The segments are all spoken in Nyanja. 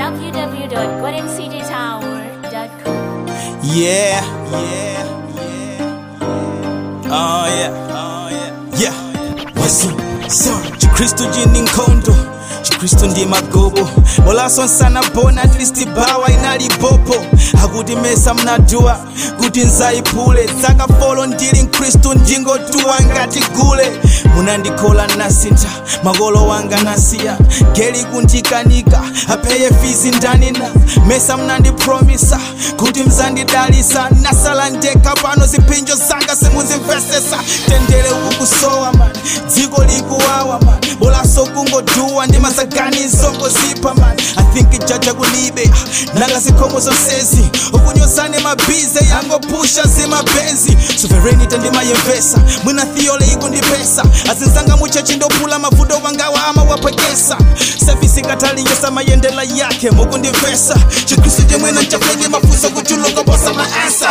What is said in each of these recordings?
www.goldencitytower.com. Yeah. Oh yeah. Wasu, Chikristo jini nkondo, Chikristo ndi magobo. Olaso nsana bona at least bawa inali popo. Hakuti mesa mnadua, kuti nzaipule. Zaka follow ndili Kristo ndingo tuwa ngati gule. Munandikola nasinta, magolo wanga nasiya. Geli kuntikanika, apeye fizi ndanina. Mesa mnandi promisa, kuti mzandi dalisa. Nasala ndeka pano zipinjo zanga simunzimvesesa. Tendele ukusowa man, dziko likuwawa man. Olaso kungo duwa ndi masagani zongo zipa man. I think ijaja kulibe, nanga zikomo zonsezi. Ukunyosane mabize yango pusha zima benzi. Sovereignty ndi mayemvesa, mwina theole ikundipesa. Azinzanga muchachi ndopula mavudo wangawa ama wapekesa. Service kataliyesa mayendela yake mukundivesa. Chikristo jemwena nchafenye mafuso kuchuluka bosa maasa.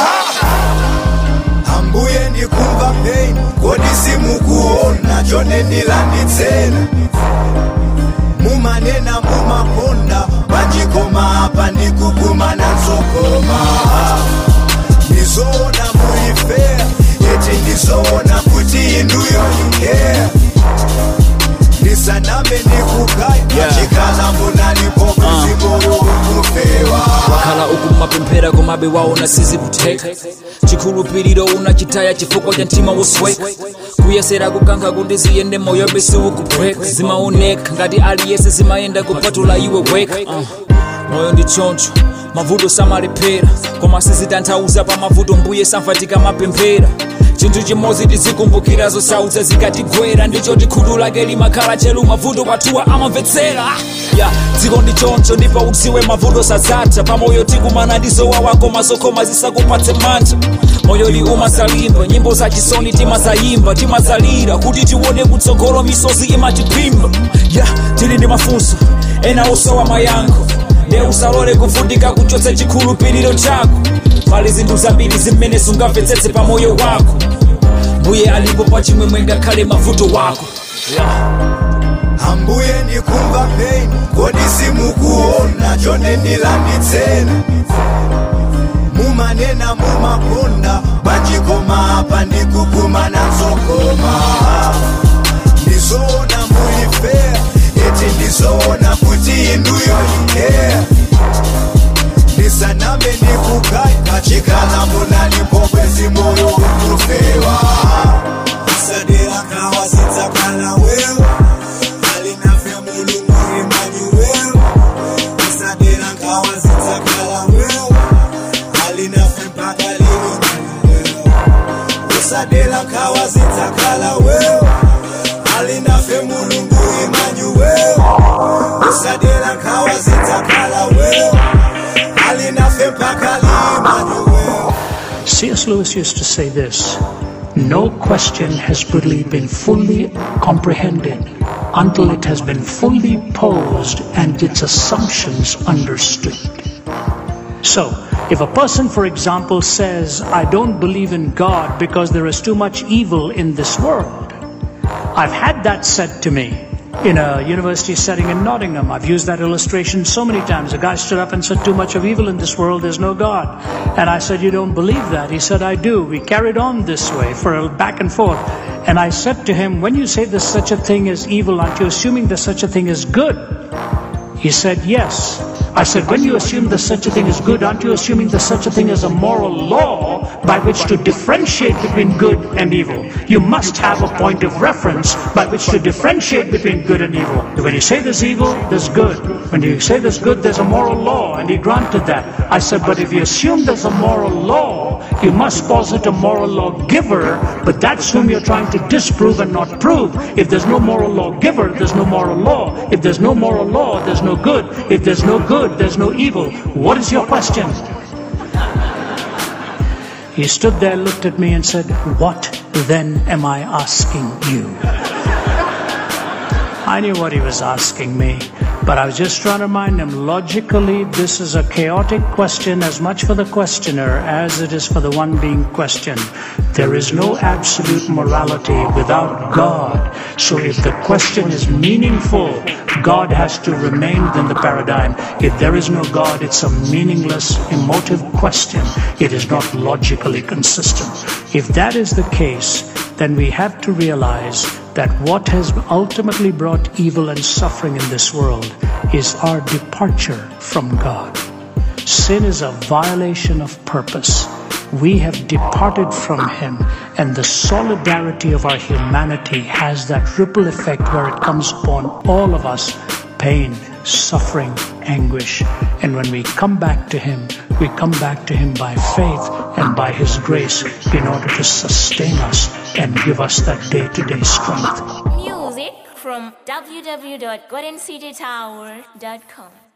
Ambuye ndikumva pain, kodi simukuona chone ndilanditsena. Mumanena mumakonda, pachikoma apa ndikuguma nansokoma. Ndizoona muifea, eti ndizoona kuti inuyo ikea. Ndisaname ndikukai, pachikala munalipo kuzikoro ukufewa. Wakala ukumapempera kumabe waona sizi kuteka. Chikhulupiriro unachitaya chifukwa cha mtima wosweka. Kuyesera kukanka kundiziyende moyo bese ukubweka. Zimaoneka ngati aliyese zimayenda kupatula iwe weka. Moyo ndi choncho, mavuto samalepera. Koma sizitanthauza pa mavuto mbuye samfatika mapemphera. Chinthu chimodzi tizikumbukira zosautsa zikatigwera. Ndicho tikhutu lake limakhala chelu mavuto kwathuwa amamvetsera. Dziko ndi choncho ndipo udziwe mavuto sadzatha. Pamoyo tikumana ndizowawa koma zokoma zisakupatse mantha. Moyo li umazalimba, nyimbo zachisoni timazayimba. Timazalira kuti tione kutsogolo misozi imatipimba. Tili ndi mafunso, ena osowa mayankho. Ne usalole kuvundika kuchotsa chikhulupiriro chako. Pali zinthu zambiri zimene sungamvetsetse pa moyo wako. Mbuye alipo pa chimwemwe ngakhale mavuto wako. Ambuye ndikumva pain, kodi simukuona chone ndilanditsena. Mumanena mumakonda, pachikoma apa ndikuguma nansokoma. Ndizoona muifea, eti ndizoona kuti inuyo ikea. Ndisaname ndikukai, pachikala munalipo kwezi moyo ukufewa. Sadela kawa sitakala wewe, alinafe mulungu Emmanuel. Sadela kawa sitakala wewe, alinafe mpaka leo. Sadela kawa sitakala wewe, alinafe mulungu Emmanuel. Sadela kawa sitakala wewe, alinafe mpaka leo. C.S. Lewis used to say this: no question has really been fully comprehended until it has been fully posed and its assumptions understood. So, if a person, for example, says, I don't believe in God because there is too much evil in this world. I've had that said to me in a university setting in Nottingham. I've used that illustration so many times. A guy stood up and said, too much of evil in this world, there's no God. And I said, you don't believe that? He said, I do. We carried on this way for a back and forth. And I said to him, when you say there's such a thing as evil, aren't you assuming there's such a thing as good? He said, yes. I said, when you assume there's such a thing as good, aren't you assuming there's such a thing as a moral law by which to differentiate between good and evil? You must have a point of reference by which to differentiate between good and evil. When you say there's evil, there's good. When you say there's good, there's a moral law, and he granted that. I said, but if you assume there's a moral law, you must posit a moral lawgiver, but that's whom you're trying to disprove and not prove. If there's no moral lawgiver, there's no moral law. If there's no moral law, there's no good. If there's no good, there's no evil. What is your question? He stood there, looked at me and said, what then am I asking you? I knew what he was asking me. But I was just trying to remind him, logically, this is a chaotic question as much for the questioner as it is for the one being questioned. There is no absolute morality without God. So if the question is meaningful, God has to remain within the paradigm. If there is no God, it's a meaningless, emotive question. It is not logically consistent. If that is the case, then we have to realize that what has ultimately brought evil and suffering in this world is our departure from God. Sin is a violation of purpose. We have departed from Him, and the solidarity of our humanity has that ripple effect where it comes upon all of us, pain, suffering, anguish. And when we come back to Him, we come back to Him by faith and by His grace in order to sustain us and give us that day-to-day strength. Music from www.goldencitytower.com.